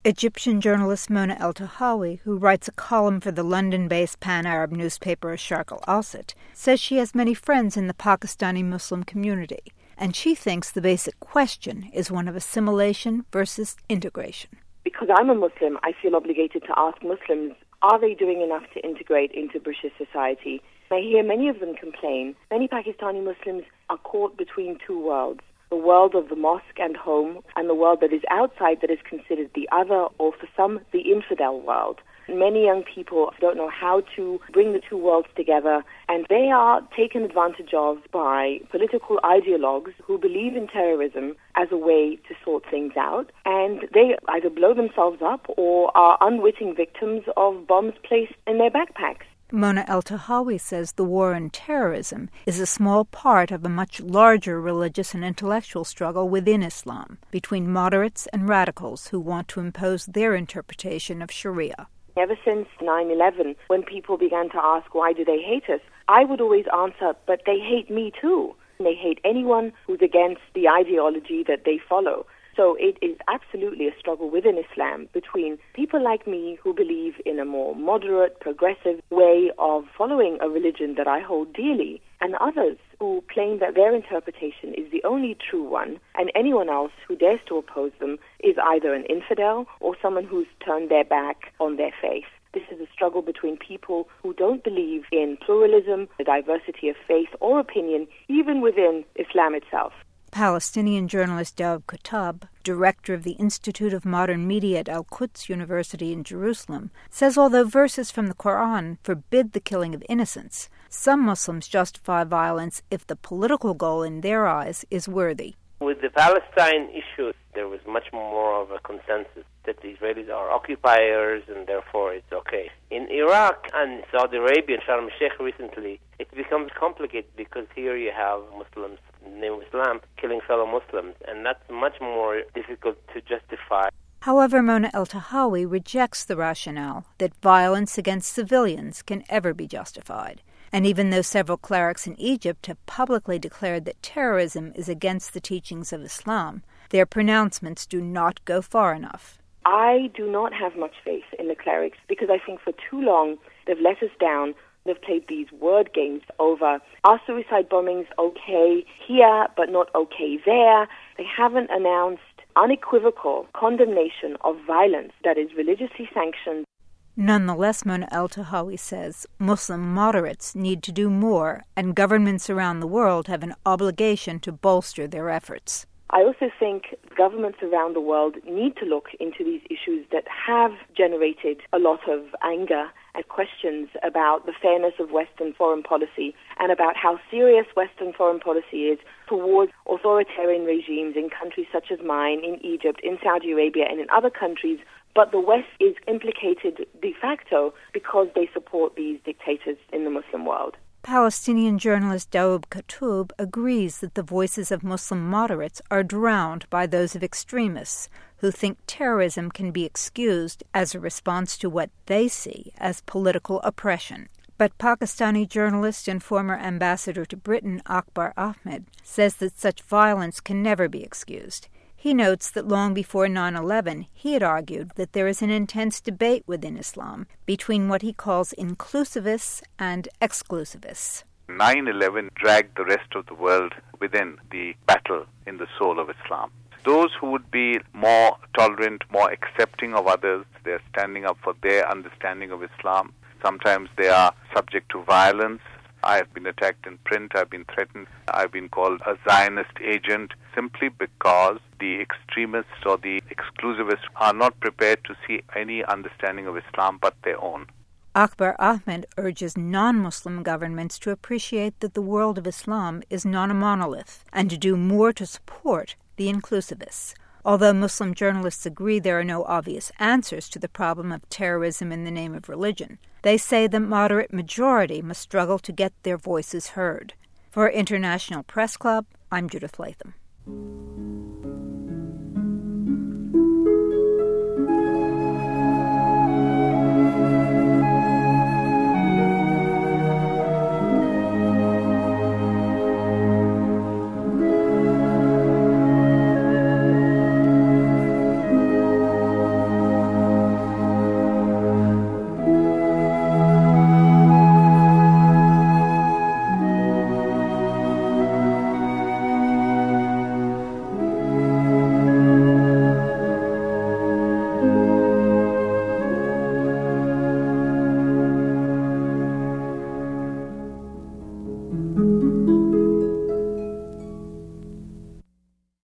Egyptian journalist Mona Eltahawy, who writes a column for the London-based pan-Arab newspaper Sharq al-Awsat, says she has many friends in the Pakistani Muslim community, and she thinks the basic question is one of assimilation versus integration. Because I'm a Muslim, I feel obligated to ask Muslims, are they doing enough to integrate into British society? I hear many of them complain. Many Pakistani Muslims are caught between two worlds. The world of the mosque and home, and the world that is outside that is considered the other, or for some, the infidel world. Many young people don't know how to bring the two worlds together, and they are taken advantage of by political ideologues who believe in terrorism as a way to sort things out, and they either blow themselves up or are unwitting victims of bombs placed in their backpacks. Mona Eltahawy says the war on terrorism is a small part of a much larger religious and intellectual struggle within Islam, between moderates and radicals who want to impose their interpretation of Sharia. Ever since 9/11, when people began to ask why do they hate us, I would always answer, but they hate me too. They hate anyone who's against the ideology that they follow. So it is absolutely a struggle within Islam between people like me who believe in a more moderate, progressive way of following a religion that I hold dearly, and others who claim that their interpretation is the only true one, and anyone else who dares to oppose them is either an infidel or someone who's turned their back on their faith. This is a struggle between people who don't believe in pluralism, the diversity of faith or opinion, even within Islam itself. Palestinian journalist Daoud Khattab, director of the Institute of Modern Media at Al-Quds University in Jerusalem, says although verses from the Quran forbid the killing of innocents, some Muslims justify violence if the political goal in their eyes is worthy. With the Palestine issue, there was much more of a consensus that the Israelis are occupiers and therefore it's okay. In Iraq and Saudi Arabia and Sharm el-Sheikh recently, it becomes complicated because here you have Muslims in the name of Islam killing fellow Muslims, and that's much more difficult to justify. However, Mona Eltahawy rejects the rationale that violence against civilians can ever be justified. And even though several clerics in Egypt have publicly declared that terrorism is against the teachings of Islam, their pronouncements do not go far enough. I do not have much faith in the clerics because I think for too long they've let us down. They've played these word games over, are suicide bombings okay here but not okay there? They haven't announced unequivocal condemnation of violence that is religiously sanctioned. Nonetheless, Mona Eltahawy says Muslim moderates need to do more, and governments around the world have an obligation to bolster their efforts. I also think governments around the world need to look into these issues that have generated a lot of anger and questions about the fairness of Western foreign policy and about how serious Western foreign policy is towards authoritarian regimes in countries such as mine, in Egypt, in Saudi Arabia, and in other countries. But the West is implicated de facto because they support these dictators in the Muslim world. Palestinian journalist Daoud Khattab agrees that the voices of Muslim moderates are drowned by those of extremists who think terrorism can be excused as a response to what they see as political oppression. But Pakistani journalist and former ambassador to Britain Akbar Ahmed says that such violence can never be excused. He notes that long before 9/11, he had argued that there is an intense debate within Islam between what he calls inclusivists and exclusivists. 9/11 dragged the rest of the world within the battle in the soul of Islam. Those who would be more tolerant, more accepting of others, they're standing up for their understanding of Islam. Sometimes they are subject to violence. I have been attacked in print, I've been threatened, I've been called a Zionist agent simply because the extremists or the exclusivists are not prepared to see any understanding of Islam but their own. Akbar Ahmed urges non-Muslim governments to appreciate that the world of Islam is not a monolith and to do more to support the inclusivists. Although Muslim journalists agree there are no obvious answers to the problem of terrorism in the name of religion, they say the moderate majority must struggle to get their voices heard. For International Press Club, I'm Judith Latham.